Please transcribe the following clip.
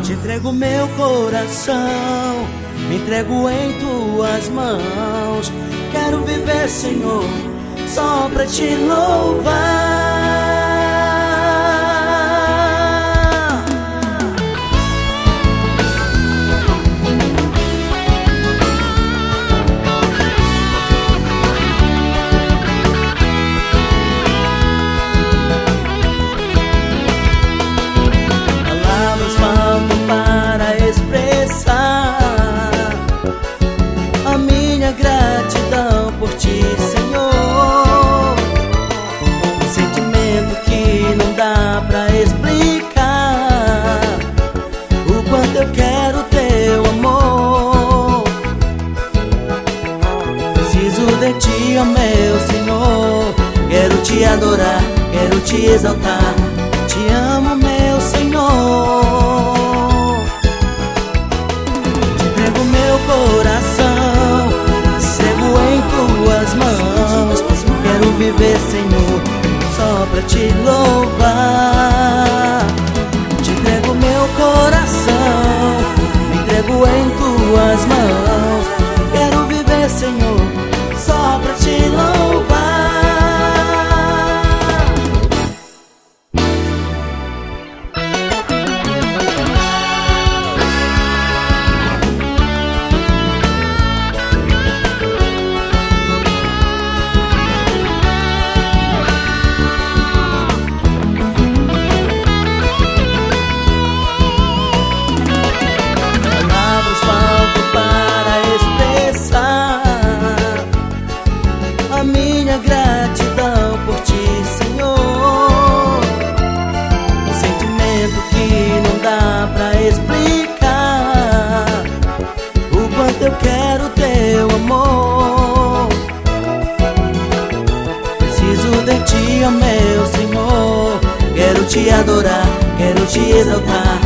Te entrego meu coração, me entrego em tuas mãos. Quero viver, Senhor, só pra te louvar. Palavras faltam para expressar a minha gratidão por ti, Senhor. Um sentimento que não dá pra explicar o quanto eu quero teu amor. Preciso de ti, ó meu Senhor. Quero te adorar, quero te exaltar. Te amo, meu Senhor. Te entrego meu coração, entrego em tuas mãos. Quero viver, Senhor, só pra te louvar. Te entrego meu coração, me entrego em tuas mãos. Quero viver, Senhor, só pra te louvar. A minha gratidão por ti, Senhor. Um sentimento que não dá pra explicar o quanto eu quero teu amor. Preciso de ti, ó meu Senhor. Quero te adorar, quero te exaltar.